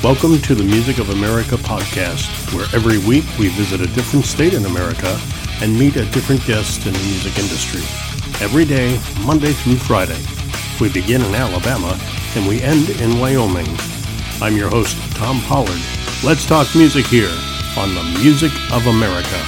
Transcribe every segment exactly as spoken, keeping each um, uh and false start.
Welcome to the Music of America podcast, where every week we visit a different state in America and meet a different guest in the music industry. Every day, Monday through Friday. We begin in Alabama and we end in Wyoming. I'm your host, Tom Pollard. Let's talk music here on the Music of America.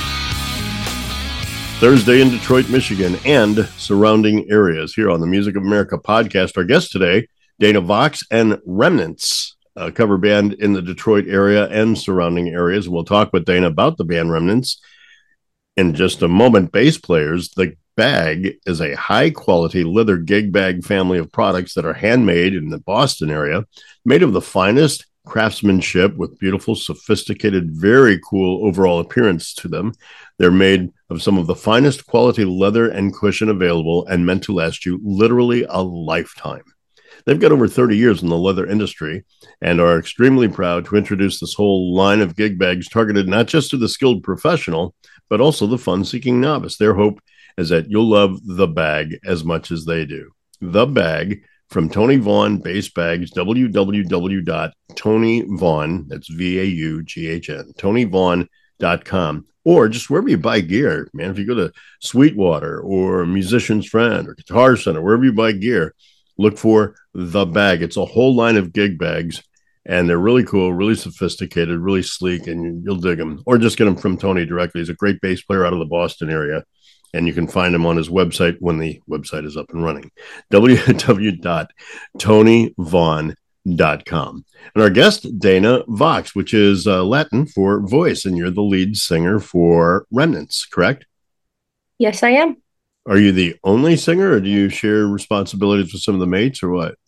Thursday in Detroit, Michigan, and surrounding areas here on the Music of America podcast. Our guest today, Dana Vox and Remnants, a cover band in the Detroit area and surrounding areas. And we'll talk with Dana about the band Remnants in just a moment. Bass players, the Bag is a high-quality leather gig bag family of products that are handmade in the Boston area, made of the finest craftsmanship with beautiful, sophisticated, very cool overall appearance to them. They're made of some of the finest quality leather and cushion available and meant to last you literally a lifetime. They've got over thirty years in the leather industry and are extremely proud to introduce this whole line of gig bags targeted not just to the skilled professional, but also the fun-seeking novice. Their hope is that you'll love the Bag as much as they do. The Bag from Tony Vaughn Bass Bags, w w w dot tony vaughn, that's V A U G H N, tony vaughn dot com, or just wherever you buy gear, man. If you go to Sweetwater or Musician's Friend or Guitar Center, wherever you buy gear, look for The Bag. It's a whole line of gig bags, and they're really cool, really sophisticated, really sleek, and you'll dig them. Or just get them from Tony directly. He's a great bass player out of the Boston area, and you can find him on his website when the website is up and running, w w w dot tony vaughn dot com. And our guest, Dana Vox, which is uh, Latin for voice, and you're the lead singer for Remnants, correct? Yes, I am. Are you the only singer, or do you share responsibilities with some of the mates, or what?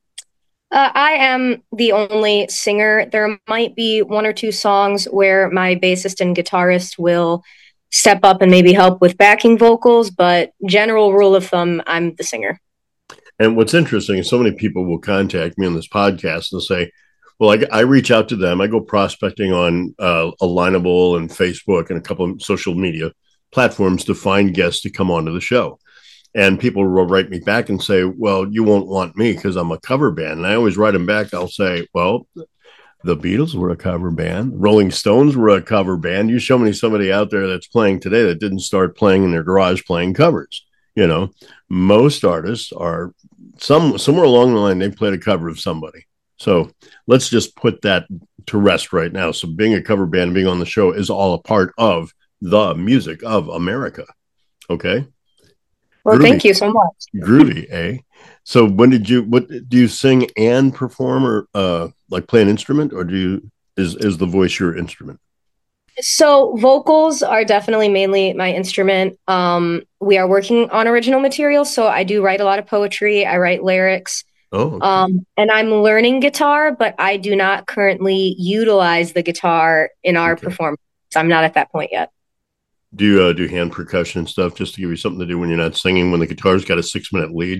Uh, I am the only singer. There might be one or two songs where my bassist and guitarist will step up and maybe help with backing vocals, but general rule of thumb, I'm the singer. And what's interesting is so many people will contact me on this podcast and say, well, I, I reach out to them. I go prospecting on uh, Alignable and Facebook and a couple of social media platforms to find guests to come onto the show. And people will write me back and say, well, you won't want me because I'm a cover band. And I always write them back. I'll say, well, the Beatles were a cover band. Rolling Stones were a cover band. You show me somebody out there that's playing today that didn't start playing in their garage playing covers. You know, most artists are some somewhere along the line, they played a cover of somebody. So let's just put that to rest right now. So being a cover band, being on the show is all a part of the Music of America. Okay. Well, groovy. Thank you so much. Groovy, eh? So when did you, what do you sing and perform, or uh, like play an instrument, or do you, is, is the voice your instrument? So vocals are definitely mainly my instrument. Um, we are working on original material. So I do write a lot of poetry. I write lyrics. Oh, okay. um, and I'm learning guitar, but I do not currently utilize the guitar in our Okay. performance. I'm not at that point yet. Do you uh, do hand percussion and stuff just to give you something to do when you're not singing, when the guitar's got a six minute lead?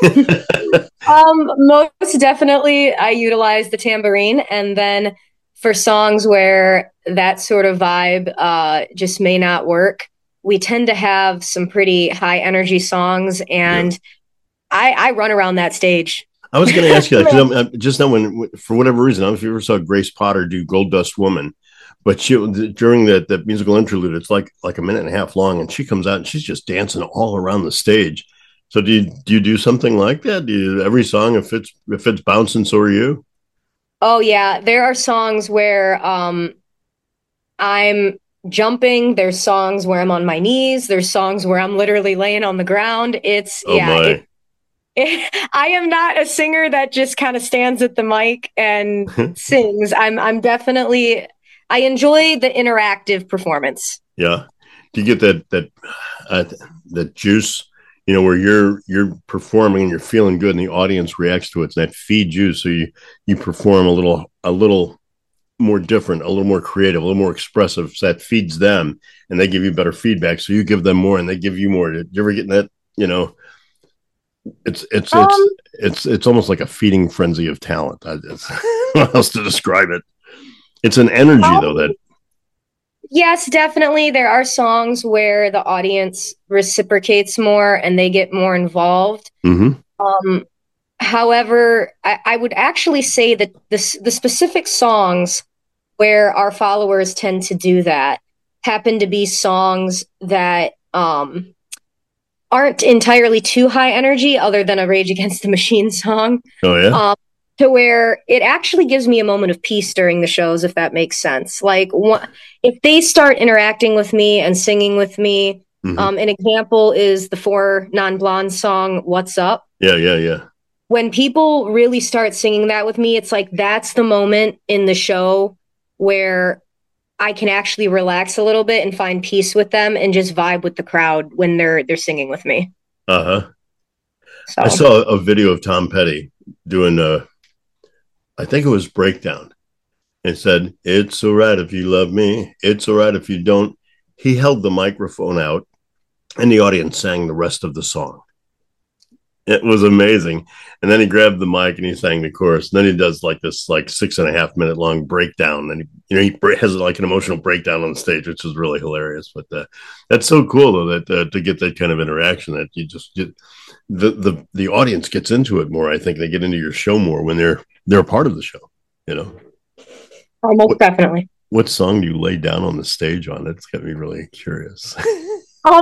um, most definitely I utilize the tambourine. And then for songs where that sort of vibe uh, just may not work, we tend to have some pretty high energy songs, and yeah. I, I run around that stage. I was going to ask you that because I'm, I'm just now, when for whatever reason, I don't know if you ever saw Grace Potter do Gold Dust Woman, but she, during that that musical interlude, it's like like a minute and a half long, and she comes out and she's just dancing all around the stage. So do you do you do something like that? Do you, every song, if it's if it's bouncing, so are you? Oh yeah, there are songs where um, I'm jumping. There's songs where I'm on my knees. There's songs where I'm literally laying on the ground. It's oh yeah. My. It, I am not a singer that just kind of stands at the mic and sings. I'm I'm definitely, I enjoy the interactive performance. Yeah. Do you get that that uh, that juice, you know, where you're you're performing and you're feeling good and the audience reacts to it? It's that feed you, so you you perform a little a little more different, a little more creative, a little more expressive. So that feeds them and they give you better feedback. So you give them more and they give you more. Did you ever get in that, you know? It's it's Um, it's it's it's almost like a feeding frenzy of talent. I, it's, what else to describe it? It's an energy Um, though that Yes, definitely. There are songs where the audience reciprocates more and they get more involved. mm-hmm. Um, However, I, I would actually say that this, the specific songs where our followers tend to do that happen to be songs that um, aren't entirely too high energy, other than a Rage Against the Machine song. Oh yeah. Um, to where it actually gives me a moment of peace during the shows, if that makes sense. Like, one, if they start interacting with me and singing with me, Hmm. um, an example is the Four Non Blondes song, What's Up? Yeah, yeah, yeah. When people really start singing that with me, it's like that's the moment in the show where I can actually relax a little bit and find peace with them and just vibe with the crowd when they're they're singing with me. Uh-huh. I So, saw a video of Tom Petty doing a, I think it was Breakdown. It said, "It's all right if you love me. It's all right if you don't." He held the microphone out and the audience sang the rest of the song. It was amazing. And then he grabbed the mic and he sang the chorus. And then he does like this like six and a half minute long breakdown. And he, you know, he has like an emotional breakdown on the stage, which is really hilarious. But uh, that's so cool though that uh, to get that kind of interaction that you just get the the the audience gets into it more. I think they get into your show more when they're they're a part of the show. You know, almost what definitely. what song do you lay down on the stage on? It's got me really curious. Um,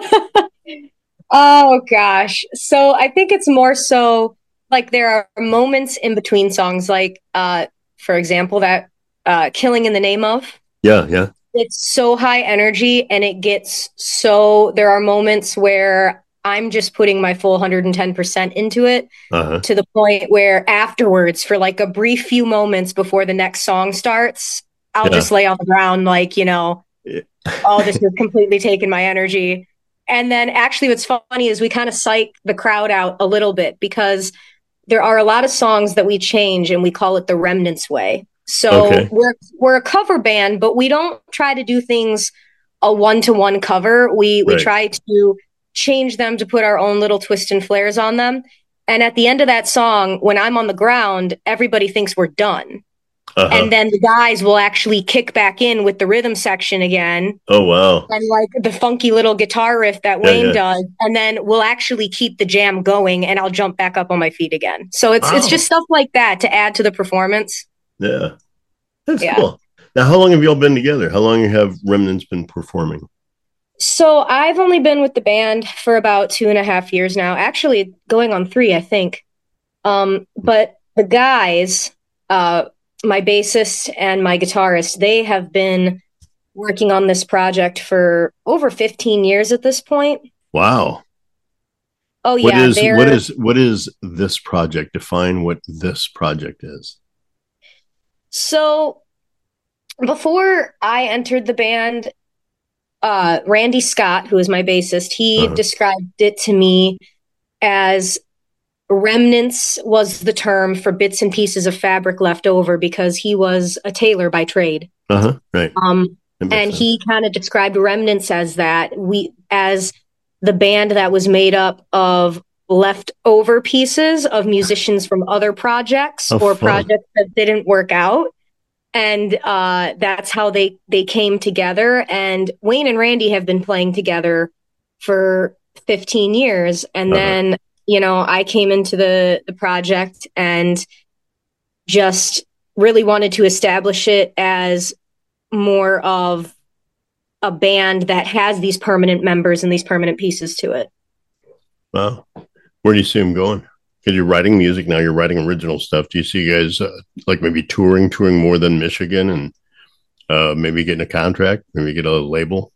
oh gosh. So I think it's more so like there are moments in between songs, like uh, for example, that uh, "Killing in the Name of." Yeah, yeah. It's so high energy, and it gets so. There are moments where I'm just putting my full one hundred ten percent into it, Uh-huh. to the point where afterwards, for like a brief few moments before the next song starts, I'll Yeah. just lay on the ground, like, you know, Yeah. oh, this has completely taken my energy. And then actually, what's funny is we kind of psych the crowd out a little bit, because there are a lot of songs that we change and we call it the Remnants way. So Okay. we're we're a cover band, but we don't try to do things a one to one cover. We we Right. try to change them to put our own little twist and flares on them. And at the end of that song, when I'm on the ground, everybody thinks we're done. And Uh-huh. then the guys will actually kick back in with the rhythm section again, Oh wow. and like the funky little guitar riff that Yeah, Wayne yeah. does, and then we'll actually keep the jam going, and I'll jump back up on my feet again. So it's it's just Wow. stuff like that to add to the performance. Yeah. That's Yeah. cool. Now, how long have y'all been together? How long have Remnants been performing? So I've only been with the band for about two and a half years now. Actually, going on three, I think. Um, but the guys, uh, my bassist and my guitarist, they have been working on this project for over fifteen years at this point. Wow. Oh What yeah, is what they're is what is this project? Define what this project is. so before I entered the band, uh, Randy Scott, who is my bassist, he Uh-huh. described it to me as remnants was the term for bits and pieces of fabric left over, because he was a tailor by trade. Uh-huh. Right. Um, That makes and sense. he kind of described remnants as that we as the band that was made up of leftover pieces of musicians from other projects How or fun. projects that didn't work out. And uh, that's how they they came together. And Wayne and Randy have been playing together for fifteen years. And Uh-huh. then, you know, I came into the the project and just really wanted to establish it as more of a band that has these permanent members and these permanent pieces to it. Wow. Where do you see them going? Because you're writing music now, you're writing original stuff. Do you see you guys uh, like maybe touring, touring more than Michigan, and uh, maybe getting a contract, maybe get a label?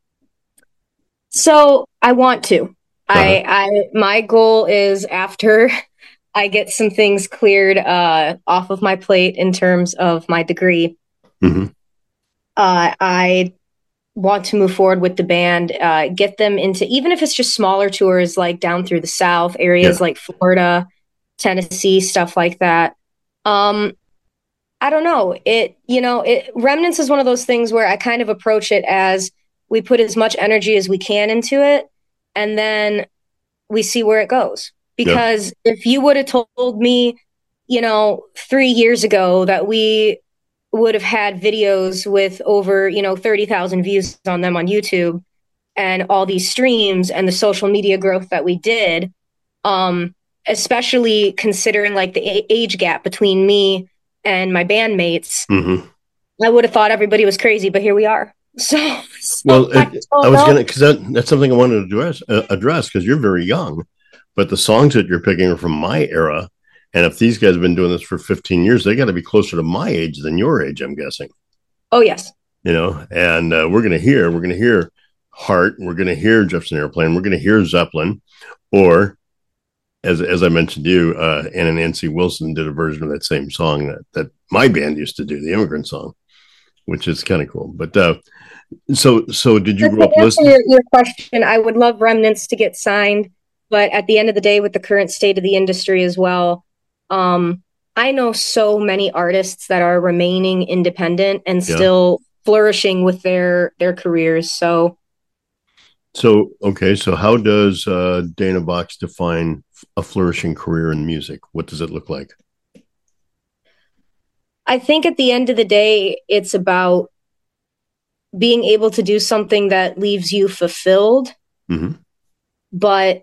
So I want to. Uh-huh. I I my goal is, after I get some things cleared uh, off of my plate in terms of my degree, Mm-hmm. uh, I want to move forward with the band, uh, get them into, even if it's just smaller tours, like down through the South, areas Yeah. like Florida, Tennessee, stuff like that. Um, I don't know. It, you know, it, Remnants is one of those things where I kind of approach it as we put as much energy as we can into it, and then we see where it goes. Yeah. Because if you would have told me, you know, three years ago that we would have had videos with over, you know, thirty thousand views on them on YouTube, and all these streams and the social media growth that we did, um, especially considering like the a- age gap between me and my bandmates. Mm-hmm. I would have thought everybody was crazy, but here we are. So, so Well, I it, I don't was know. gonna because that, that's something I wanted to address uh, address because you're very young, but the songs that you're picking are from my era, and if these guys have been doing this for fifteen years, they got to be closer to my age than your age, I'm guessing. Oh yes. You know, and uh, we're gonna hear we're gonna hear Heart, we're gonna hear Jefferson Airplane, we're gonna hear Zeppelin, or as as I mentioned to you, uh, Anna Nancy Wilson did a version of that same song that that my band used to do, the Immigrant Song, which is kind of cool. But uh, so so did you Just grow to up answer listening? your, your question, I would love Remnants to get signed, but at the end of the day, with the current state of the industry as well, um, I know so many artists that are remaining independent and Yeah. still flourishing with their their careers. So So okay, so how does uh, Dana Vox define a flourishing career in music? What does it look like? I think at the end of the day, it's about being able to do something that leaves you fulfilled, Mm-hmm. but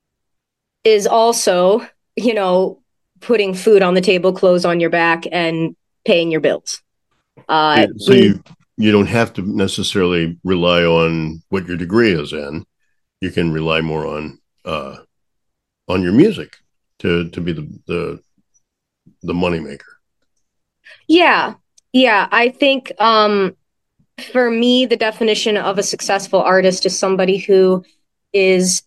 is also, you know, putting food on the table, clothes on your back, and paying your bills. Uh, So you you don't have to necessarily rely on what your degree is in. You can rely more on uh, on your music to to be the the the moneymaker. yeah, yeah. I think um, for me, the definition of a successful artist is somebody who is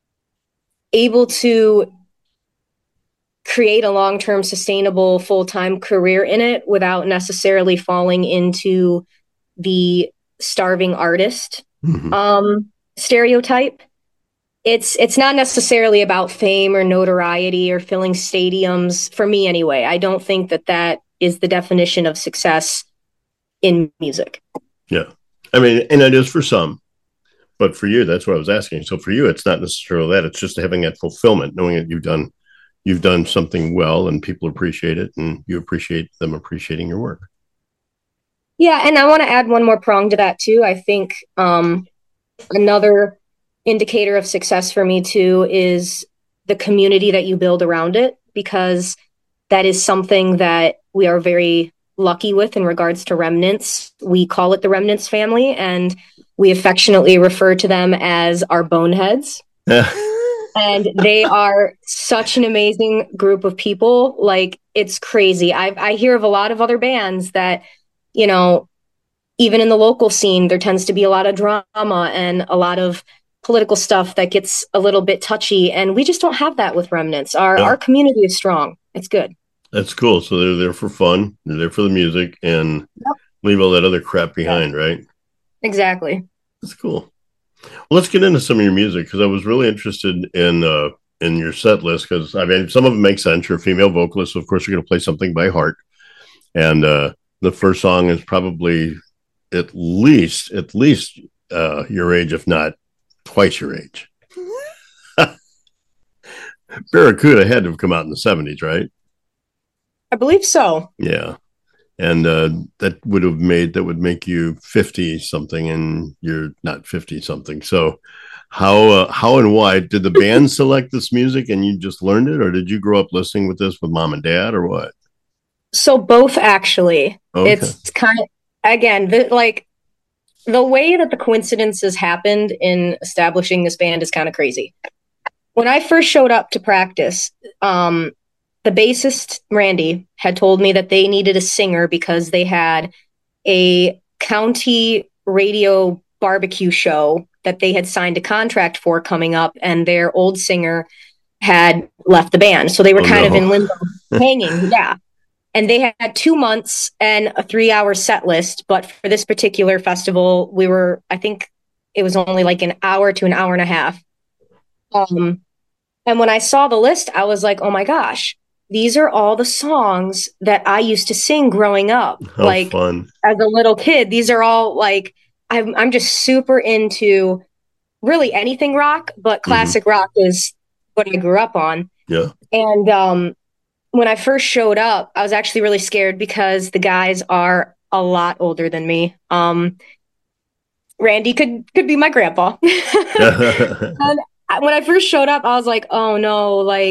able to create a long-term sustainable full-time career in it without necessarily falling into the starving artist Mm-hmm. um stereotype. It's it's not necessarily about fame or notoriety or filling stadiums for me anyway. I don't think that that is the definition of success in music. Yeah, I mean, and it is for some, but for you, that's what I was asking. So for you, it's not necessarily that; it's just having that fulfillment, knowing that you've done you've done something well, and people appreciate it, and you appreciate them appreciating your work. Yeah, and I want to add one more prong to that too. I think um another indicator of success for me too is the community that you build around it, because that is something that we are very lucky with in regards to Remnants. We call it the Remnants family, and we affectionately refer to them as our boneheads. And they are such an amazing group of people. Like, it's crazy. I I hear of a lot of other bands that, you know, even in the local scene, there tends to be a lot of drama and a lot of political stuff that gets a little bit touchy. And we just don't have that with Remnants. Our Yeah, our community is strong. It's good. that's cool. So they're there for fun. They're there for the music and Yep. leave all that other crap Yeah, behind, right? exactly. That's cool. Well, let's get into some of your music because I was really interested in uh, in your set list because I mean some of it makes sense. You're a female vocalist, so of course you're going to play something by heart. And uh, the first song is probably at least at least uh, your age, if not twice your age. Barracuda had to have come out in the seventies, right? I believe so. Yeah. And uh, that would have made that would make you fifty something, and you're not fifty something. So, how uh, how and why did the band select this music, and you just learned it, or did you grow up listening with this with mom and dad, or what? So both actually. Okay. It's kind of, again, the, like the way that the coincidences happened in establishing this band is kind of crazy. When I first showed up to practice, um, the bassist Randy had told me that they needed a singer because they had a county radio barbecue show that they had signed a contract for coming up, and their old singer had left the band. So they were Oh kind of in limbo, no. hanging. Yeah. And they had two months and a three hour set list. But for this particular festival, we were, I think it was only like an hour to an hour and a half. Um, and when I saw the list, I was like, oh my gosh, these are all the songs that I used to sing growing up. How Like, fun. as a little kid, these are all like, I'm, I'm just super into really anything rock, but Mm-hmm. classic rock is what I grew up on. Yeah. And um, when I first showed up, I was actually really scared because the guys are a lot older than me. Um, Randy could could be my grandpa. And when I first showed up, I was like, "Oh no!" Like,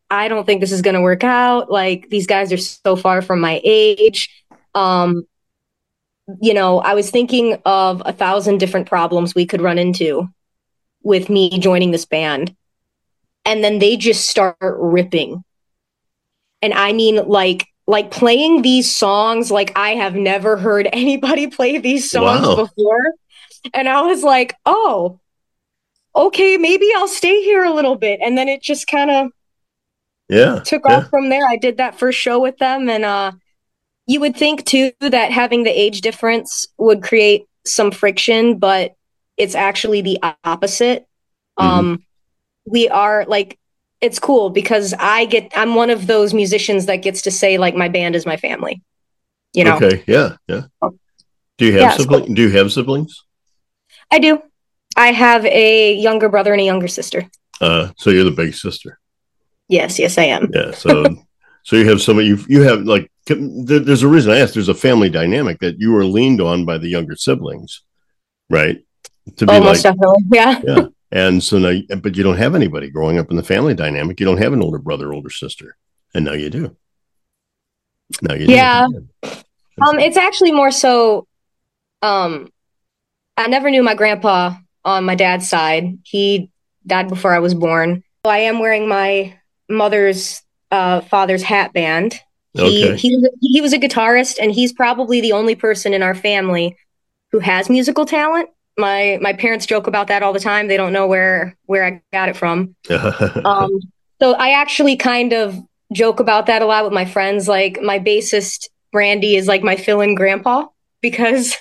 I don't think this is going to work out. Like, these guys are so far from my age. Um, you know, I was thinking of a thousand different problems we could run into with me joining this band. And then they just start ripping. And I mean, like, like playing these songs, like I have never heard anybody play these songs Wow. before. And I was like, oh, okay, maybe I'll stay here a little bit. And then it just kind of yeah, took yeah. off from there. I did that first show with them. And uh, you would think, too, that having the age difference would create some friction, but it's actually the opposite. Mm-hmm. Um, we are like, it's cool because I get, I'm one of those musicians that gets to say, like, my band is my family. You know? Okay. Yeah. Yeah. Do you have yeah, siblings? Cool. Do you have siblings? I do. I have a younger brother and a younger sister. Uh, so you're the big sister. Yes. Yes, I am. Yeah. So, so you have somebody, you, you have like, there's a reason I asked, there's a family dynamic that you were leaned on by the younger siblings, right? To be Almost like, definitely. Yeah. Yeah. And so now, but you don't have anybody growing up in the family dynamic. You don't have an older brother, older sister. And now you do. Now you yeah. do. Yeah. Um, it's actually more so, um, I never knew my grandpa on my dad's side. He died before I was born. So I am wearing my mother's uh, father's hat band. He, okay. he, he was a guitarist, and he's probably the only person in our family who has musical talent. My my parents joke about that all the time. They don't know where where I got it from. um, so I actually kind of joke about that a lot with my friends. Like, my bassist Brandy is like my fill-in grandpa because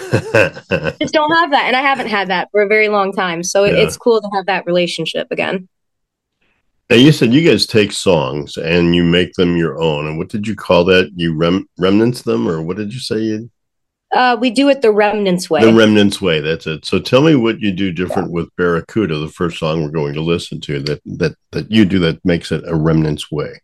I just don't have that, and I haven't had that for a very long time. So yeah. It's cool to have that relationship again. And you said you guys take songs and you make them your own. And what did you call that? You rem- remnants them, or what did you say you? Uh, we do it the Remnants way. The Remnants way, that's it. So tell me what you do different yeah. with Barracuda, the first song we're going to listen to, that that that you do that makes it a Remnants way.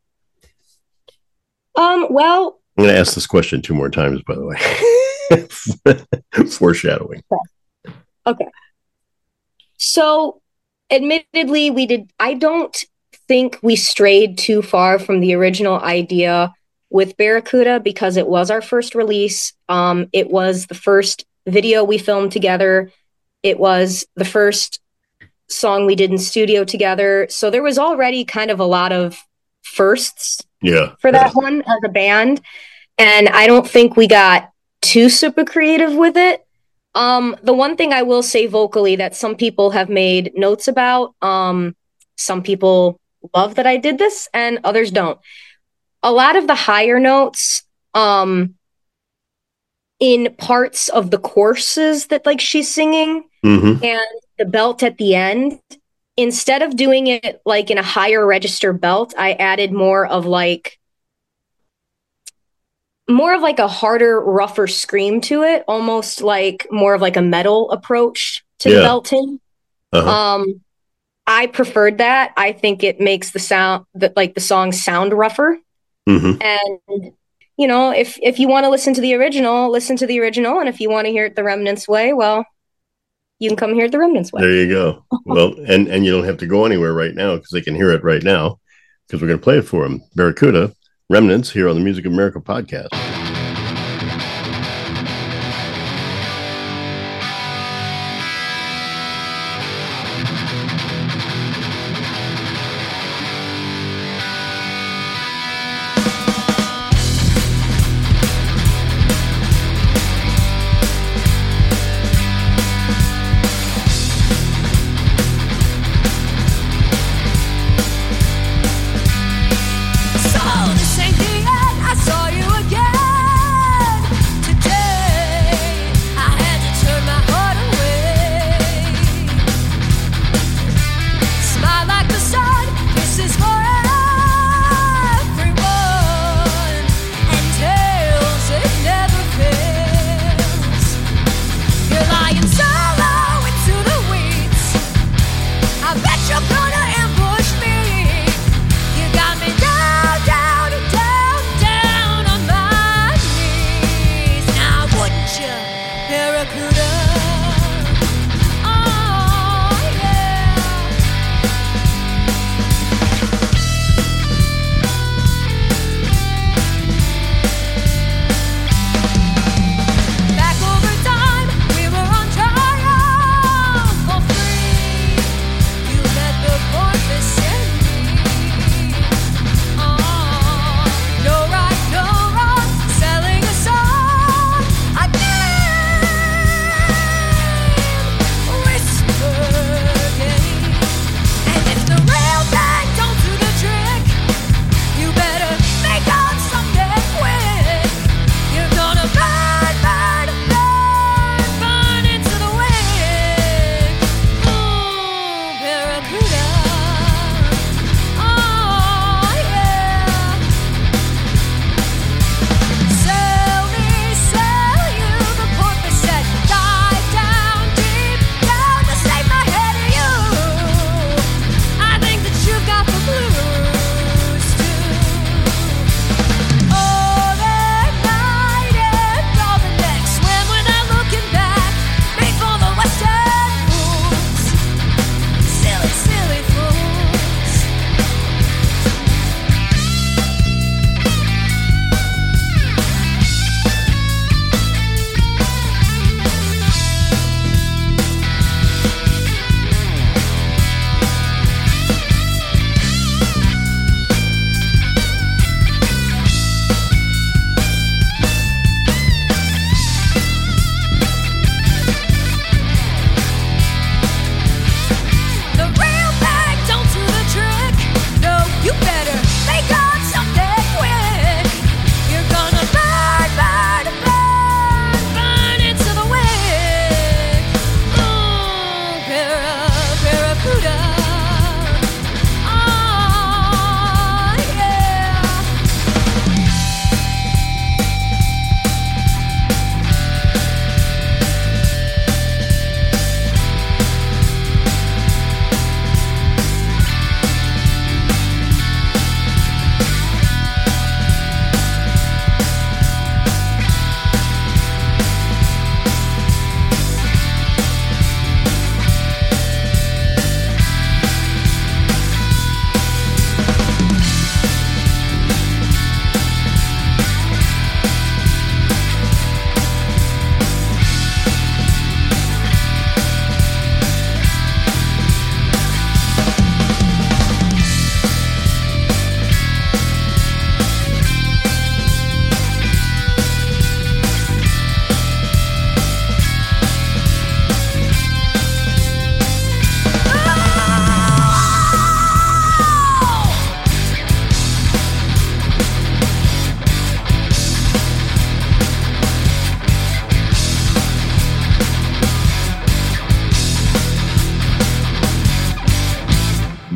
Um. Well, I'm going to ask this question two more times, by the way. Foreshadowing. Okay. okay. So, admittedly, we did. I don't think we strayed too far from the original idea with Barracuda because it was our first release. Um, it was the first video we filmed together. It was the first song we did in studio together. So there was already kind of a lot of firsts yeah, for that yeah. one as a band. And I don't think we got too super creative with it. Um, the one thing I will say vocally that some people have made notes about, um, some people love that I did this and others don't. A lot of the higher notes um, in parts of the courses that like she's singing mm-hmm. and the belt at the end, instead of doing it like in a higher register belt, I added more of like more of like a harder, rougher scream to it, almost like more of like a metal approach to yeah. the belting. Uh-huh. Um, I preferred that. I think it makes the sound that like the song sound rougher. Mm-hmm. And, you know, if, if you want to listen to the original, listen to the original. And if you want to hear it the Remnants way, well, you can come hear it the Remnants way. There you go. Well, and, and you don't have to go anywhere right now because they can hear it right now because we're going to play it for them. Barracuda, Remnants, here on the Music of America podcast.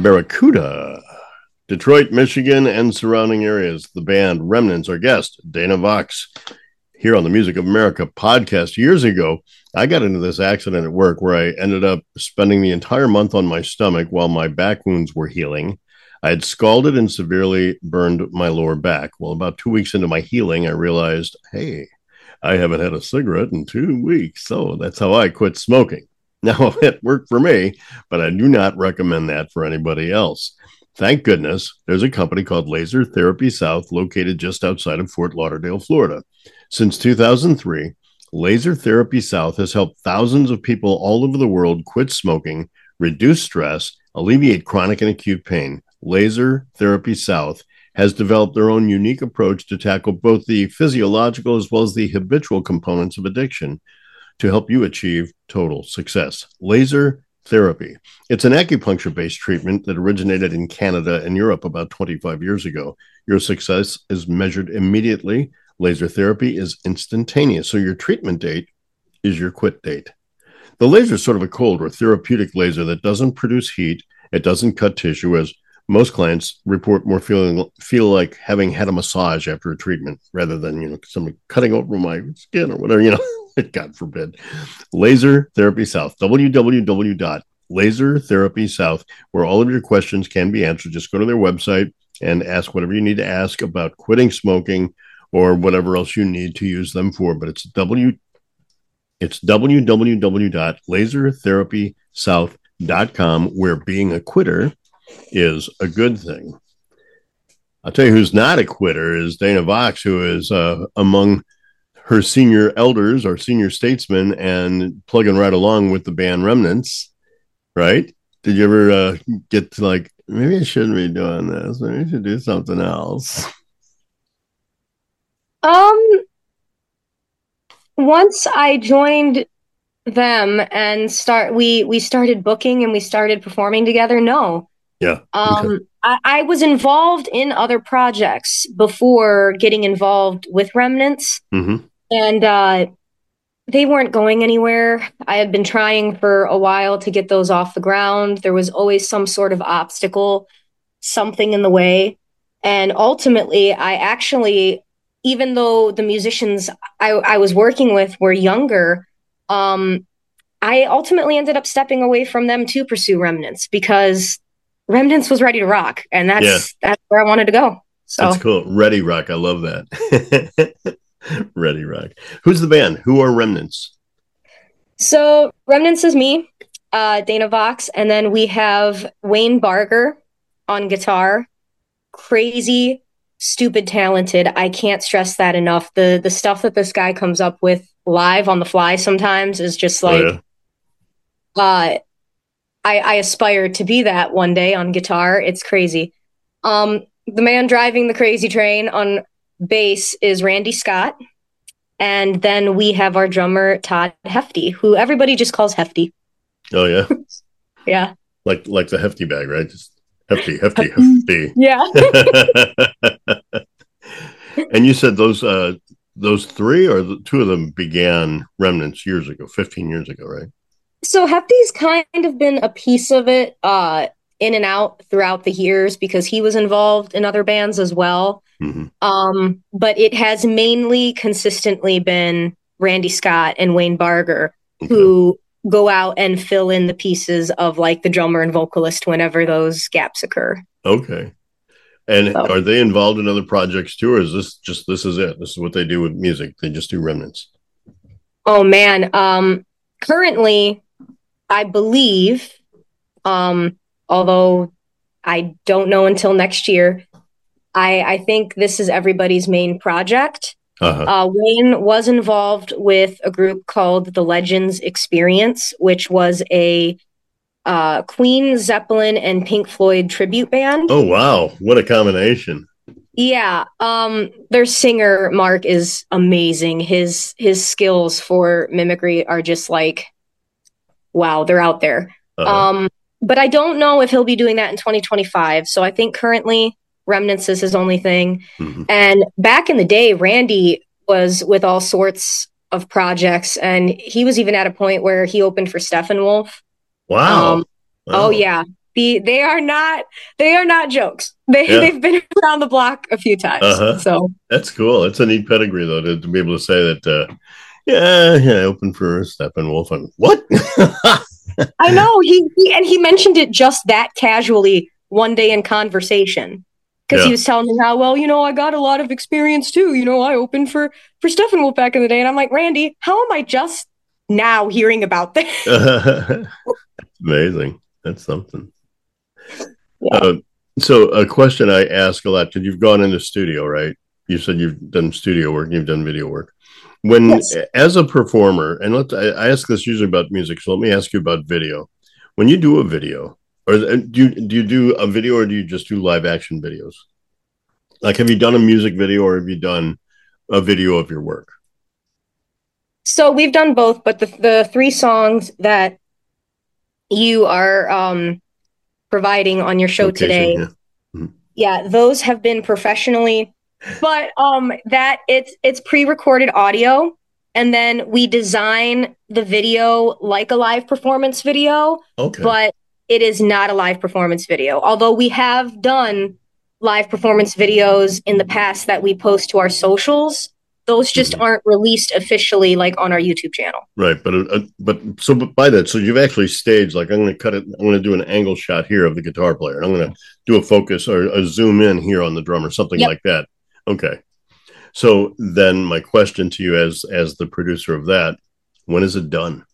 Barracuda, Detroit, Michigan, and surrounding areas. The band Remnants, our guest, Dana Vox, here on the Music of America podcast. Years ago, I got into this accident at work where I ended up spending the entire month on my stomach while my back wounds were healing. I had scalded and severely burned my lower back. Well, about two weeks into my healing, I realized, hey, I haven't had a cigarette in two weeks. So that's how I quit smoking. Now, it worked for me, but I do not recommend that for anybody else. Thank goodness there's a company called Laser Therapy South located just outside of Fort Lauderdale, Florida. Since two thousand three, Laser Therapy South has helped thousands of people all over the world quit smoking, reduce stress, alleviate chronic and acute pain. Laser Therapy South has developed their own unique approach to tackle both the physiological as well as the habitual components of addiction to help you achieve total success. Laser therapy. It's an acupuncture-based treatment that originated in Canada and Europe about twenty-five years ago. Your success is measured immediately. Laser therapy is instantaneous, so your treatment date is your quit date. The laser is sort of a cold or therapeutic laser that doesn't produce heat. It doesn't cut tissue, as most clients report more feeling feel like having had a massage after a treatment rather than, you know, somebody cutting over my skin or whatever, you know, God forbid. Laser Therapy South, w w w dot laser therapy south, where all of your questions can be answered. Just go to their website and ask whatever you need to ask about quitting smoking or whatever else you need to use them for. But it's w it's w w w dot laser therapy south dot com, where being a quitter is a good thing. I'll tell you who's not a quitter is Dana Vox, who is uh, among her senior elders or senior statesmen and plugging right along with the band Remnants, right? Did you ever uh, get to like, maybe I shouldn't be doing this. Maybe I should do something else. Um, once I joined them and start, we, we started booking and we started performing together. No. Yeah. Um, okay. I, I was involved in other projects before getting involved with Remnants, Mm-hmm. and uh, they weren't going anywhere. I had been trying for a while to get those off the ground. There was always some sort of obstacle, something in the way. And ultimately, I actually, even though the musicians I, I was working with were younger, um, I ultimately ended up stepping away from them to pursue Remnants because Remnants was ready to rock, and that's yeah. that's where I wanted to go. So that's cool. Ready Rock. I love that. Ready Rock. Who's the band? Who are Remnants? So Remnants is me, uh, Dana Vox, and then we have Wayne Barger on guitar. Crazy, stupid, talented. I can't stress that enough. The the stuff that this guy comes up with live on the fly sometimes is just like, oh, yeah. uh. I, I aspire to be that one day on guitar. It's crazy. Um, the man driving the crazy train on bass is Randy Scott. And then we have our drummer, Todd Hefty, who everybody just calls Hefty. Oh, yeah? Yeah. Like like the Hefty bag, right? Just Hefty, Hefty, Hefty. Yeah. And you said those uh, those three or the, two of them began Remnants years ago, fifteen years ago, right? So Hefty's kind of been a piece of it uh, in and out throughout the years because he was involved in other bands as well. Mm-hmm. Um, but it has mainly consistently been Randy Scott and Wayne Barger okay. who go out and fill in the pieces of like the drummer and vocalist whenever those gaps occur. Okay. And so. Are they involved in other projects too, or is this just, this is it? This is what they do with music. They just do Remnants. Oh man. Um, currently, I believe, um, although I don't know until next year, I, I think this is everybody's main project. Uh-huh. Uh, Wayne was involved with a group called the Legends Experience, which was a uh, Queen, Zeppelin, and Pink Floyd tribute band. Oh, wow. What a combination. Yeah. Um, their singer, Mark, is amazing. His his skills for mimicry are just like, wow, they're out there. Uh-huh. Um, but I don't know if he'll be doing that in twenty twenty-five. So I think currently Remnants is his only thing. Mm-hmm. And back in the day, Randy was with all sorts of projects. And he was even at a point where he opened for Steppenwolf. Wow. Um, wow. Oh, yeah. The they are not they are not jokes. They Yeah. they've been around the block a few times. Uh-huh. So That's cool. It's a neat pedigree though to, to be able to say that. Uh, yeah, yeah, open for Steppenwolf and what? I know he, he and he mentioned it just that casually one day in conversation because Yeah. he was telling me how well you know I got a lot of experience too. You know I opened for for Steppenwolf back in the day, and I'm like, Randy, how am I just now hearing about this? That's amazing. That's something. Yeah. Uh, so a question I ask a lot, because you've gone into studio, right? You said you've done studio work, you've done video work. When, Yes. as a performer, and let I ask this usually about music, so let me ask you about video. When you do a video, or do you, do you do a video, or do you just do live action videos? Like, have you done a music video, or have you done a video of your work? So we've done both, but the the three songs that you are um, providing on your show Showcasing, today, yeah. Mhm. yeah, those have been professionally, but um, that it's it's pre-recorded audio, and then we design the video like a live performance video, Okay. but it is not a live performance video. Although we have done live performance videos in the past that we post to our socials, those just Mhm. aren't released officially like on our YouTube channel. Right, but uh, but so but by that, so you've actually staged like I'm going to cut it. I'm going to do an angle shot here of the guitar player, and I'm going to do a focus or a zoom in here on the drummer, something Yep. like that. Okay. So then my question to you, as as the producer of that, when is it done?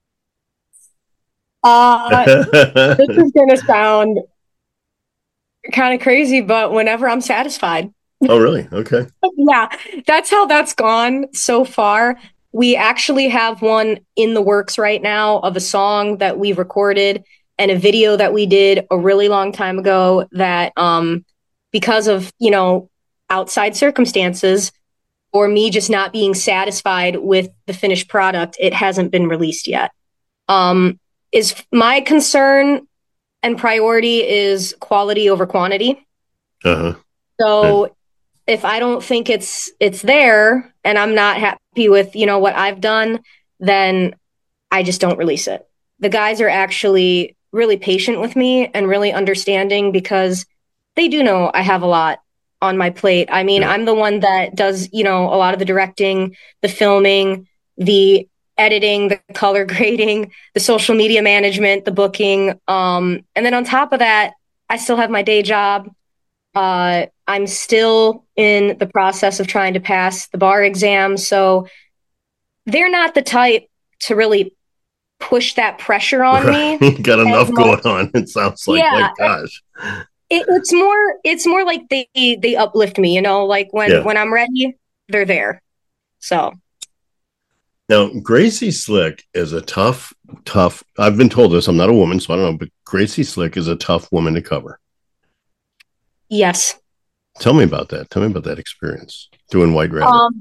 Uh, this is going to sound kind of crazy, but whenever I'm satisfied. Oh, really? Okay. Yeah, that's how that's gone so far. We actually have one in the works right now of a song that we recorded and a video that we did a really long time ago that um because of, you know, outside circumstances or me just not being satisfied with the finished product, it hasn't been released yet. Um is my concern and priority is quality over quantity. Uh-huh. So Right. if I don't think it's it's there and I'm not happy with, you know, what I've done, then I just don't release it. The guys are actually really patient with me and really understanding because they do know I have a lot on my plate. I mean, Yeah. I'm the one that does, you know, a lot of the directing, the filming, the editing, the color grading, the social media management, the booking. Um, and then on top of that, I still have my day job. Uh, I'm still in the process of trying to pass the bar exam. So they're not the type to really push that pressure on Right. me Got as enough much. going on. It sounds like, my Yeah, gosh. it, it's more it's more like they they uplift me, you know, like when Yeah. when I'm ready, they're there. So Now, Gracie Slick is a tough, tough. I've been told this. I'm not a woman, so I don't know. But Gracie Slick is a tough woman to cover. yes. Tell me about that. Tell me about that experience doing White Rabbit. Um,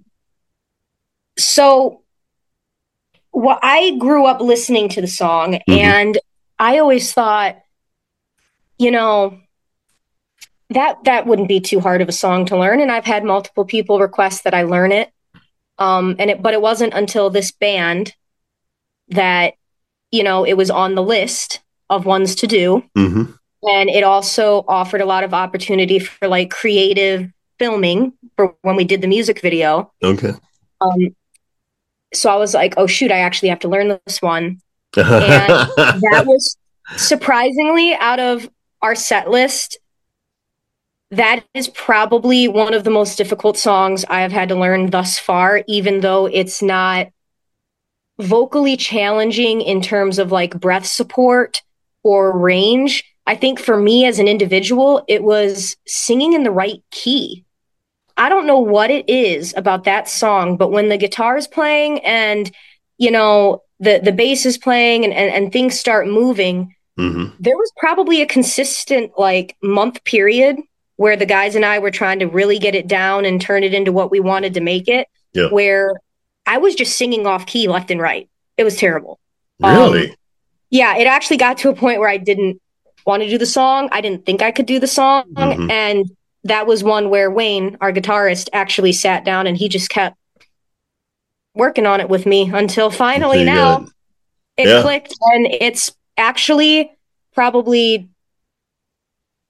so well, I grew up listening to the song, Mhm. and I always thought, you know, that that wouldn't be too hard of a song to learn. And I've had multiple people request that I learn it. Um, and it, but it wasn't until this band that, you know, it was on the list of ones to do. Mm-hmm. And it also offered a lot of opportunity for like creative filming for when we did the music video. Okay. Um, so I was like, oh shoot, I actually have to learn this one. And that was surprisingly out of our set list. That is probably one of the most difficult songs I have had to learn thus far, even though it's not vocally challenging in terms of like breath support or range. I think for me as an individual, it was singing in the right key. I don't know what it is about that song, but when the guitar is playing and, you know, the, the bass is playing and, and, and things start moving, mm-hmm. there was probably a consistent like month period where the guys and I were trying to really get it down and turn it into what we wanted to make it, Yeah. where I was just singing off key left and right. It was terrible. Really? Um, yeah, it actually got to a point where I didn't want to do the song. I didn't think I could do the song. Mm-hmm. And that was one where Wayne, our guitarist, actually sat down and he just kept working on it with me until finally Until you now got it. it Yeah. clicked. And it's actually probably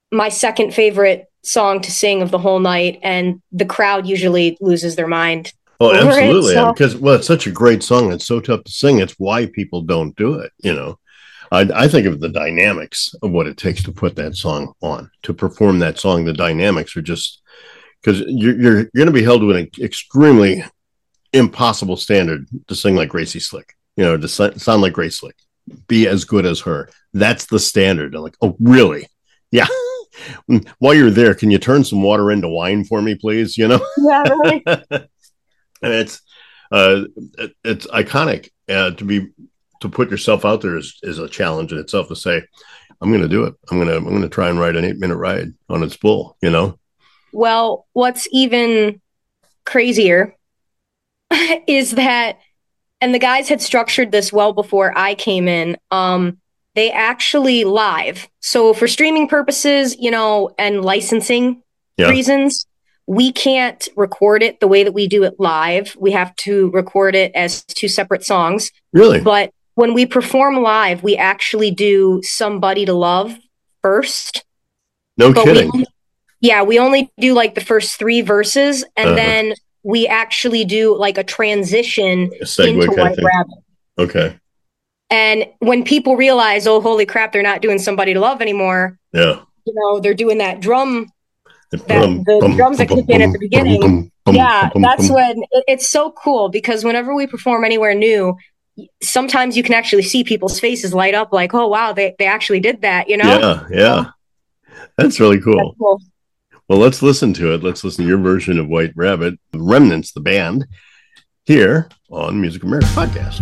my second favorite song to sing of the whole night, and the crowd usually loses their mind. Oh, absolutely. It, so. Because, well, it's such a great song. It's so tough to sing. It's why people don't do it. You know, I, I think of the dynamics of what it takes to put that song on, to perform that song. The dynamics are just, because you're, you're, you're going to be held to an extremely impossible standard to sing like Gracie Slick, you know, to sound like Grace Slick, be as good as her. That's the standard. I'm like, oh, really? Yeah. While you're there, can you turn some water into wine for me, please? You know? Yeah, really. And it's uh, it, it's iconic uh, to be to put yourself out there is, is a challenge in itself. To say, I'm going to do it. I'm going to I'm going to try and ride an eight minute ride on its bull. You know. Well, what's even crazier is that, and the guys had structured this well before I came in. Um, they actually live. So for streaming purposes, you know, and licensing yeah. reasons, we can't record it the way that we do it live. We have to record it as two separate songs. Really? But when we perform live, we actually do Somebody to Love first. No but kidding. We, yeah, we only do like the first three verses, and uh-huh. then we actually do like a transition a segue into White Rabbit. Okay. And when people realize, oh, holy crap, they're not doing Somebody to Love anymore. Yeah. You know, they're doing that drum. That, the drums that kick in at the beginning, yeah, that's when it, it's so cool, because whenever we perform anywhere new, sometimes you can actually see people's faces light up like, oh, wow, they, they actually did that, you know? Yeah, yeah. That's really cool. That's cool. Well, let's listen to it. Let's listen to your version of White Rabbit, Remnants, the band, here on Music America Podcast.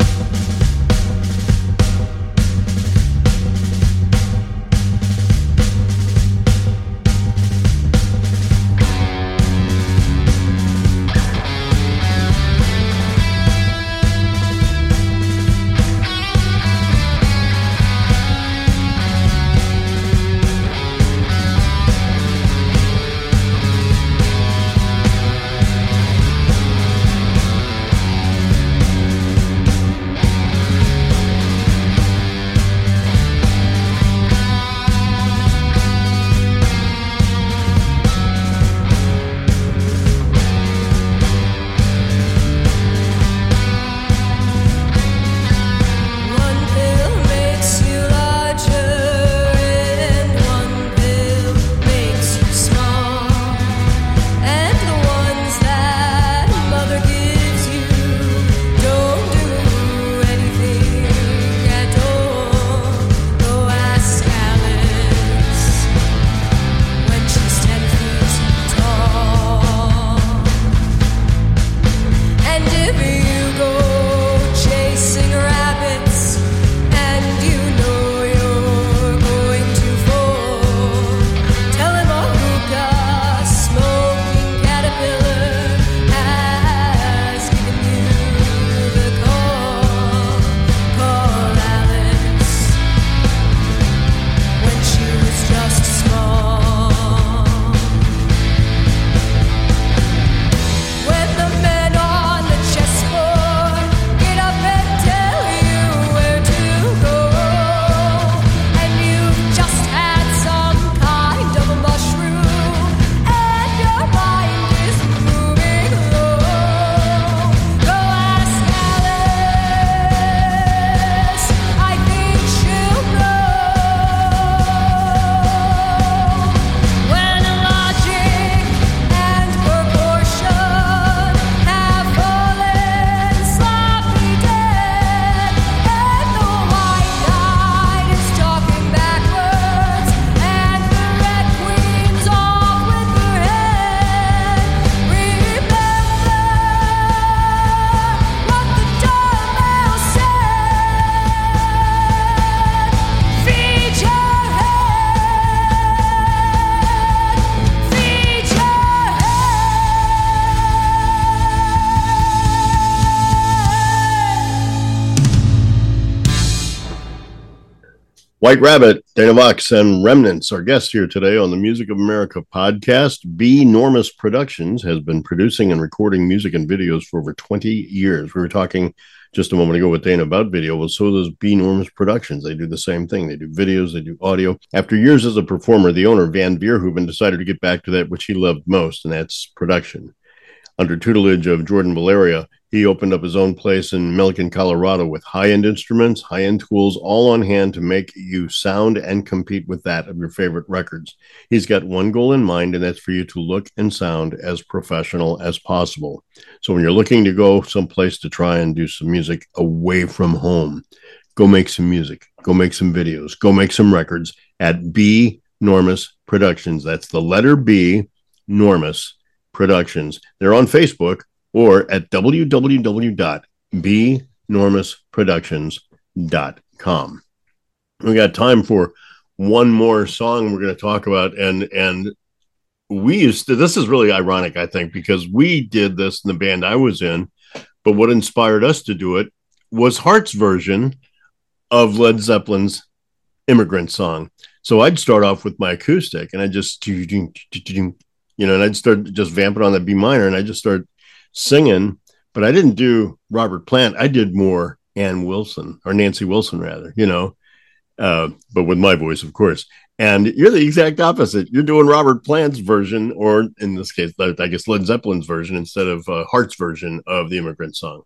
White Rabbit, Dana Vox, and Remnants, our guest here today on the Music of America podcast. B. Normus Productions has been producing and recording music and videos for over twenty years. We were talking just a moment ago with Dana about video. Well, so does B. Normus Productions. They do the same thing. They do videos, they do audio. After years as a performer, the owner, Van Vierhoeven, decided to get back to that which he loved most, and that's production. Under tutelage of Jordan Valeria, he opened up his own place in Milliken, Colorado with high-end instruments, high-end tools, all on hand to make you sound and compete with that of your favorite records. He's got one goal in mind, and that's for you to look and sound as professional as possible. So when you're looking to go someplace to try and do some music away from home, go make some music, go make some videos, go make some records at B. Normus Productions. That's the letter B, Normus Productions. They're on Facebook or at w w w dot b normus productions dot com. We got time for one more song we're going to talk about, and and we used to, this is really ironic, I think, because we did this in the band I was in, but what inspired us to do it was Heart's version of Led Zeppelin's Immigrant Song. So I'd start off with my acoustic, and I just, you know, and I'd start just vamping on that B minor, and I just start singing, but I didn't do Robert Plant. I did more Ann Wilson, or Nancy Wilson, rather, you know, uh, but with my voice, of course. And you're the exact opposite. You're doing Robert Plant's version, or in this case, I guess Led Zeppelin's version instead of uh, Heart's version of the Immigrant Song.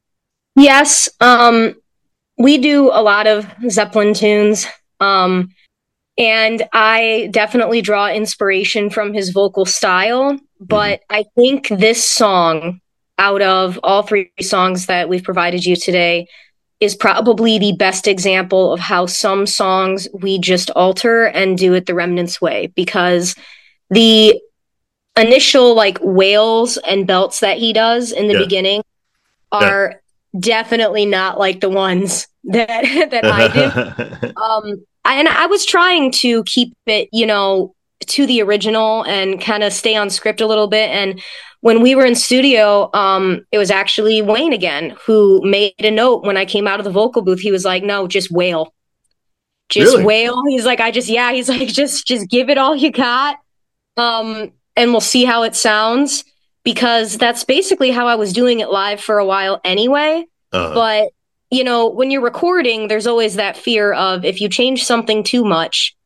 Yes, um, we do a lot of Zeppelin tunes. Um, And I definitely draw inspiration from his vocal style. But mm-hmm. I think this song, out of all three songs that we've provided you today, is probably the best example of how some songs we just alter and do it the Remnants way. Because the initial like wails and belts that he does in the yeah. beginning are yeah. definitely not like the ones that that I do. um, and I was trying to keep it, you know, to the original and kind of stay on script a little bit. And when we were in studio, um, it was actually Wayne again who made a note when I came out of the vocal booth. He was like, "No, just wail, just really? wail." He's like, "I just, yeah." He's like, "Just, just give it all you got, um, and we'll see how it sounds." Because that's basically how I was doing it live for a while anyway. Uh-huh. But you know, when you're recording, there's always that fear of if you change something too much,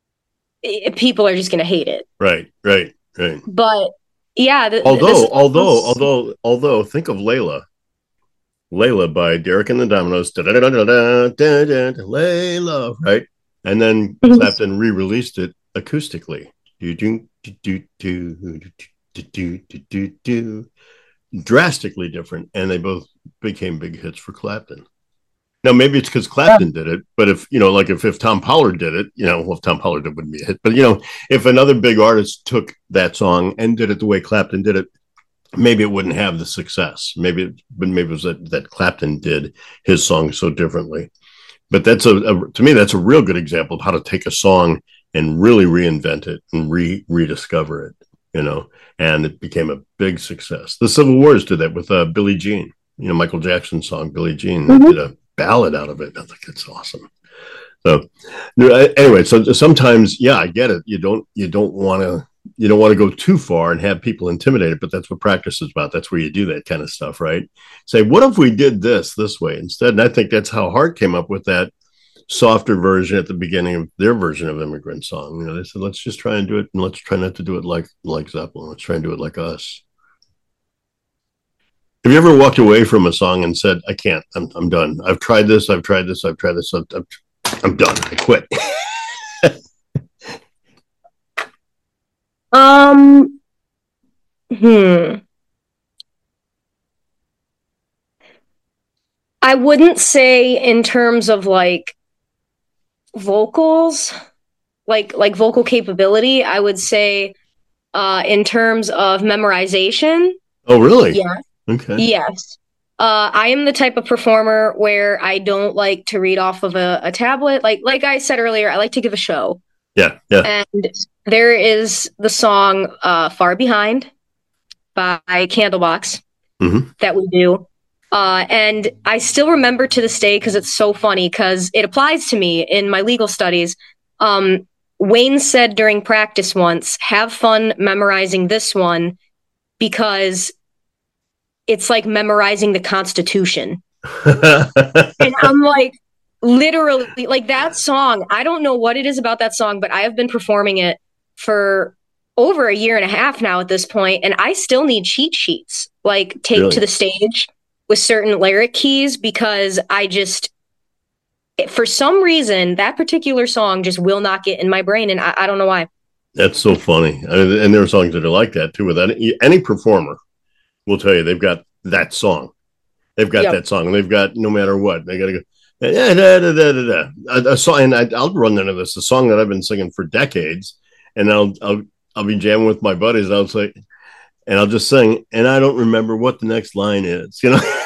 it, people are just going to hate it. Right, right, right. But yeah, th- although, this, although, this... although, although, think of Layla, Layla by Derek and the Dominoes, Layla, right? And then Clapton re-released it acoustically. Do do do do do do do do do. Drastically different, and they both became big hits for Clapton. Now, maybe it's because Clapton did it, but if, you know, like if, if Tom Pollard did it, you know, well, if Tom Pollard did, wouldn't be a hit, but, you know, if another big artist took that song and did it the way Clapton did it, maybe it wouldn't have the success. Maybe, it, but maybe it was that, that Clapton did his song so differently. But that's a, a, to me, that's a real good example of how to take a song and really reinvent it and re rediscover it, you know, and it became a big success. The Civil Wars did that with uh, Billie Jean, you know, Michael Jackson's song, Billie Jean. Mm-hmm. They did a ballad out of it. I think it's awesome. So anyway, so sometimes, yeah, I get it. You don't, you don't want to, you don't want to go too far and have people intimidated, but that's what practice is about. That's where you do that kind of stuff, right? Say, what if we did this, this way instead? And I think that's how Heart came up with that softer version at the beginning of their version of Immigrant Song. You know, they said, let's just try and do it. And let's try not to do it like, like Zeppelin. Let's try and do it like us. Have you ever walked away from a song and said, I can't, I'm I'm done. I've tried this, I've tried this, I've tried this, I'm, I'm, I'm done. I quit. um, hmm. I wouldn't say in terms of like vocals, like, like vocal capability. I would say uh, in terms of memorization. Oh, really? Yeah. Okay. Yes. Uh, I am the type of performer where I don't like to read off of a, a tablet. Like like I said earlier, I like to give a show. Yeah, yeah. And there is the song uh, Far Behind by Candlebox mm-hmm. that we do. Uh, and I still remember to this day because it's so funny because it applies to me in my legal studies. Um, Wayne said during practice once, have fun memorizing this one because it's like memorizing the Constitution. And I'm like, literally, like that song, I don't know what it is about that song, but I have been performing it for over a year and a half now at this point, and I still need cheat sheets, like taped really? to the stage with certain lyric keys because I just, for some reason, that particular song just will not get in my brain, and I, I don't know why. That's so funny. I mean, and there are songs that are like that too. With any, any performer will tell you they've got that song. They've got yep. that song, and they've got no matter what they got to go. Da, da, da, da, da. A, a song, and I, I'll run into this. A song that I've been singing for decades, and I'll I'll I'll be jamming with my buddies. I'll say, and I'll just sing, and I don't remember what the next line is. You know.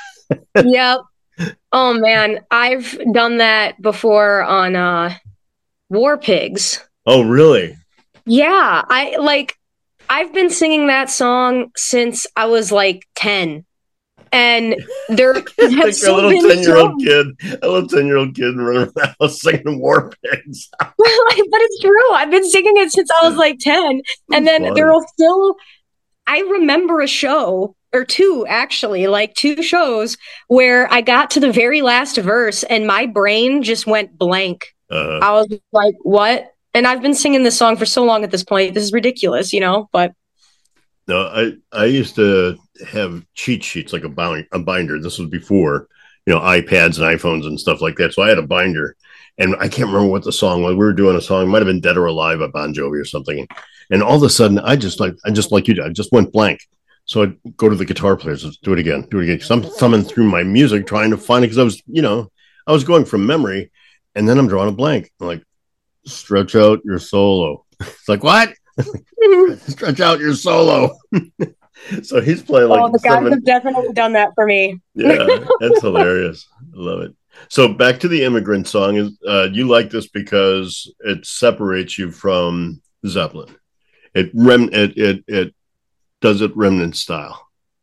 Yep. Oh man, I've done that before on uh, War Pigs. Oh really? Yeah, I like. I've been singing that song since I was like ten. And there have like so a little been ten-year-old kid, a little ten-year-old kid running around singing War Pigs. But it's true. I've been singing it since I was like ten. And then there will still, I remember a show or two, actually, like two shows where I got to the very last verse and my brain just went blank. Uh-huh. I was like, what? And I've been singing this song for so long at this point. This is ridiculous, you know, but. No, I, I used to have cheat sheets, like a, bind, a binder. This was before, you know, iPads and iPhones and stuff like that. So I had a binder, and I can't remember what the song was. We were doing a song, it might have been Dead or Alive by Bon Jovi or something. And all of a sudden, I just like, I just like you did, I just went blank. So I'd go to the guitar players, let's do it again, do it again. Because I'm thumbing through my music, trying to find it, because I was, you know, I was going from memory, and then I'm drawing a blank. I'm like, stretch out your solo. It's like, what? Stretch out your solo. So he's playing like. Oh, the guys seven... have definitely done that for me. Yeah, that's hilarious. I love it. So back to the Immigrant Song. Is uh, you like this because it separates you from Zeppelin? It rem it it it does it remnant style.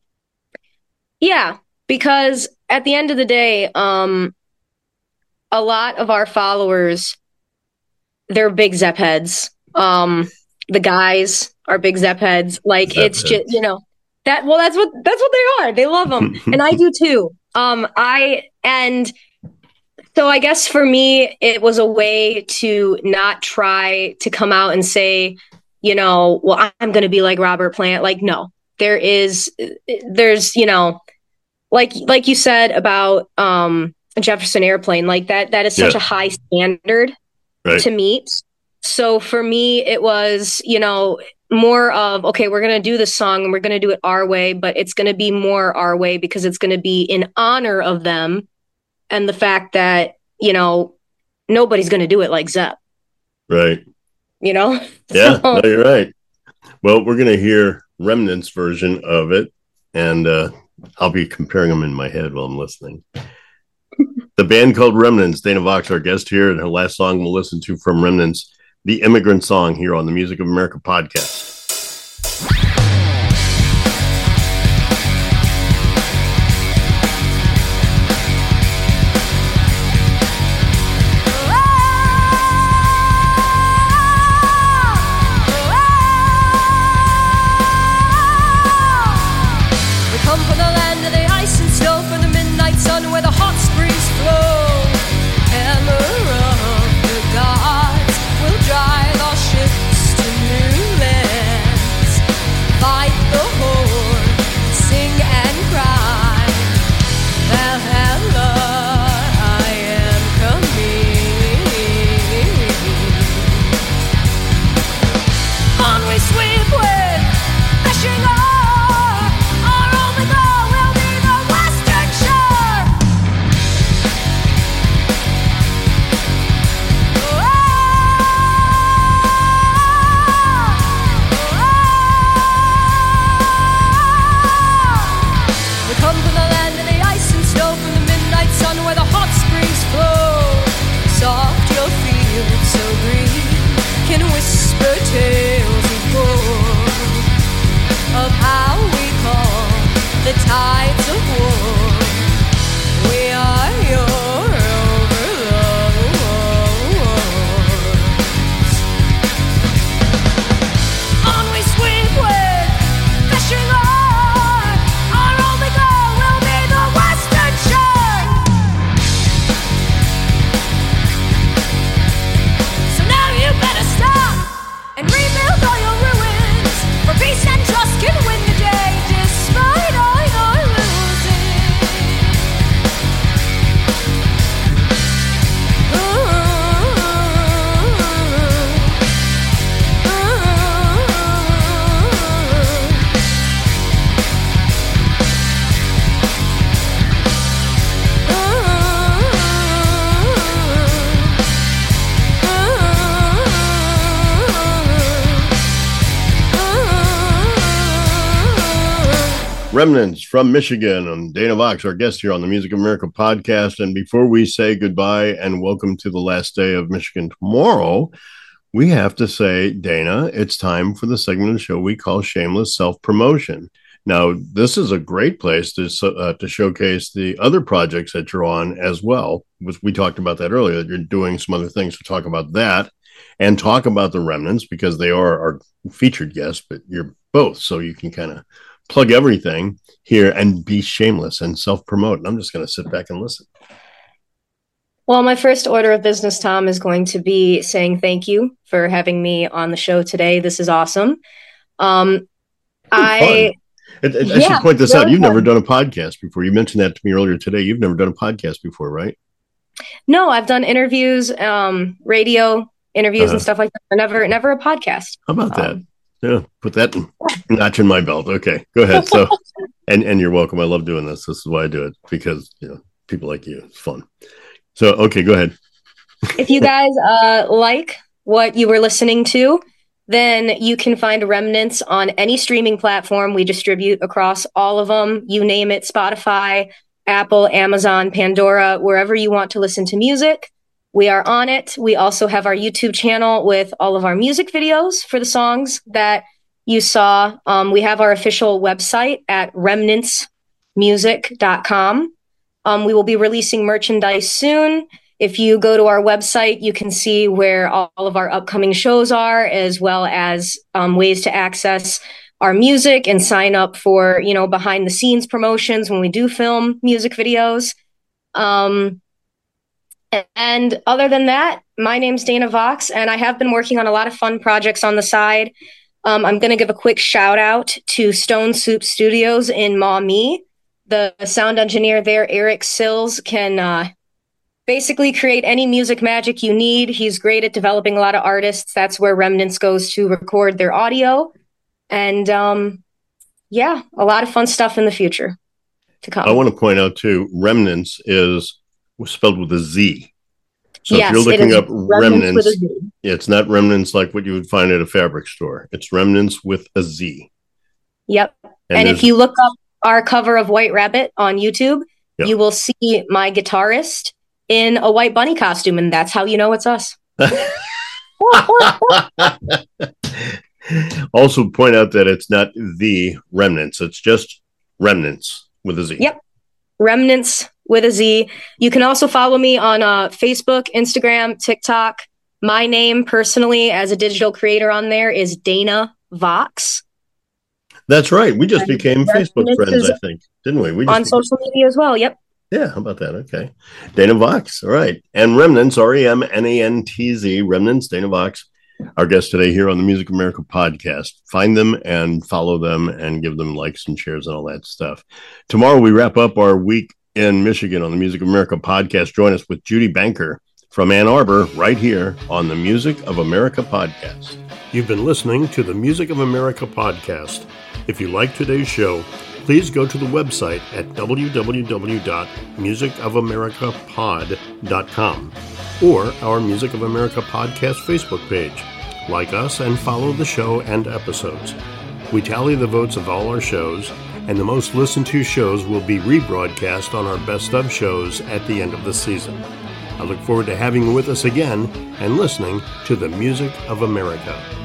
Yeah, because at the end of the day, um, a lot of our followers, they're big Zepp heads. Um. The guys are big Zepp heads. Like Zepp it's heads. Just, you know, that, well, that's what, that's what they are. They love them. And I do too. Um, I, and so I guess for me, it was a way to not try to come out and say, you know, well, I'm going to be like Robert Plant. Like, no, there is, there's, you know, like, like you said about, um, Jefferson Airplane, like that, that is such yeah. a high standard right. to meet. So for me, it was, you know, more of, okay, we're going to do this song and we're going to do it our way, but it's going to be more our way because it's going to be in honor of them and the fact that, you know, nobody's going to do it like Zepp. Right. You know? Yeah, so, no, you're right. Well, we're going to hear Remnant's version of it, and uh, I'll be comparing them in my head while I'm listening. The band called Remnants. Dana Vox, our guest here, and her last song we'll listen to from Remnants, The Immigrant Song, here on the Music of America podcast. Remnants from Michigan. I'm Dana Vox, our guest here on the Music of America podcast. And before we say goodbye and welcome to the last day of Michigan tomorrow, we have to say, Dana, it's time for the segment of the show we call Shameless Self-Promotion. Now, this is a great place to uh, to showcase the other projects that you're on as well. We talked about that earlier, that you're doing some other things to talk about that and talk about the Remnants because they are our featured guests, but you're both, so you can kind of plug everything here and be shameless and self-promote. And I'm just going to sit back and listen. Well, my first order of business, Tom, is going to be saying thank you for having me on the show today. This is awesome. Um, I, it, it, I yeah, should point this really out. You've fun. never done a podcast before. You mentioned that to me earlier today. You've never done a podcast before, right? No, I've done interviews, um, radio interviews uh-huh. and stuff like that. Never, never a podcast. How about that? Um, Yeah, put that notch in my belt. Okay, go ahead. So, and and you're welcome. I love doing this. This is why I do it, because you know people like you. It's fun. So, okay, go ahead. If you guys uh, like what you were listening to, then you can find Remnants on any streaming platform. We distribute across all of them. You name it: Spotify, Apple, Amazon, Pandora, wherever you want to listen to music. We are on it. We also have our YouTube channel with all of our music videos for the songs that you saw. Um, we have our official website at remnants music dot com. Um, we will be releasing merchandise soon. If you go to our website, you can see where all, all of our upcoming shows are, as well as um, ways to access our music and sign up for, you know, behind the scenes promotions when we do film music videos. Um, And other than that, my name's Dana Vox, and I have been working on a lot of fun projects on the side. Um, I'm going to give a quick shout out to Stone Soup Studios in Maumee. The sound engineer there, Eric Sills, can uh, basically create any music magic you need. He's great at developing a lot of artists. That's where Remnants goes to record their audio. And um, yeah, a lot of fun stuff in the future to come. I want to point out, too, Remnants is spelled with a Z. So yes, if you're looking up Remnants, with a Z. It's not Remnants like what you would find at a fabric store. It's Remnants with a Z. Yep. And, and if you look up our cover of White Rabbit on YouTube, yep. you will see my guitarist in a white bunny costume, and that's how you know it's us. Also point out that it's not the Remnants. It's just Remnants with a Z. Yep. Remnants with a Z. You can also follow me on uh, Facebook, Instagram, TikTok. My name personally as a digital creator on there is Dana Vox. That's right. We just and became Facebook friends, I think, didn't we? we just on social media as well. Yep. Yeah, how about that? Okay. Dana Vox. All right. And Remnants, R E M N A N T Z, Remnants, Dana Vox, our guest today here on the Music America podcast. Find them and follow them and give them likes and shares and all that stuff. Tomorrow we wrap up our week in Michigan on the Music America podcast. Join us with Judy Banker from Ann Arbor right here on the Music of America podcast. You've been listening to the Music of America podcast. If you like today's show, please go to the website at w w w dot music of america pod dot com or our Music of America podcast Facebook page. Like us and follow the show and episodes. We tally the votes of all our shows, and the most listened to shows will be rebroadcast on our best of shows at the end of the season. I look forward to having you with us again and listening to the Music of America.